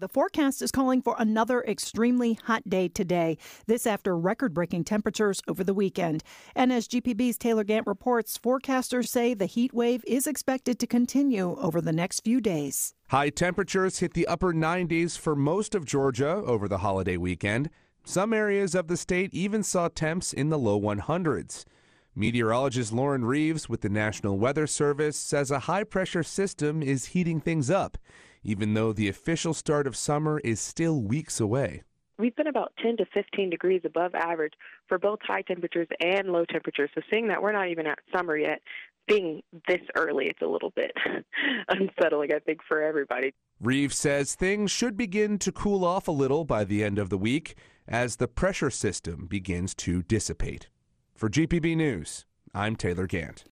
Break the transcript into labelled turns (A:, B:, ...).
A: The forecast is calling for another extremely hot day today. This after record-breaking temperatures over the weekend. And as GPB's Taylor Gant reports, forecasters say the heat wave is expected to continue over the next few days.
B: High temperatures hit the upper 90s for most of Georgia over the holiday weekend. Some areas of the state even saw temps in the low 100s. Meteorologist Lauren Reeves with the National Weather Service says a high-pressure system is heating things up, even though the official start of summer is still weeks away.
C: We've been about 10 to 15 degrees above average for both high temperatures and low temperatures. So seeing that we're not even at summer yet, being this early, it's a little bit unsettling, I think, for everybody.
B: Reeves says things should begin to cool off a little by the end of the week as the pressure system begins to dissipate. For GPB News, I'm Taylor Gant.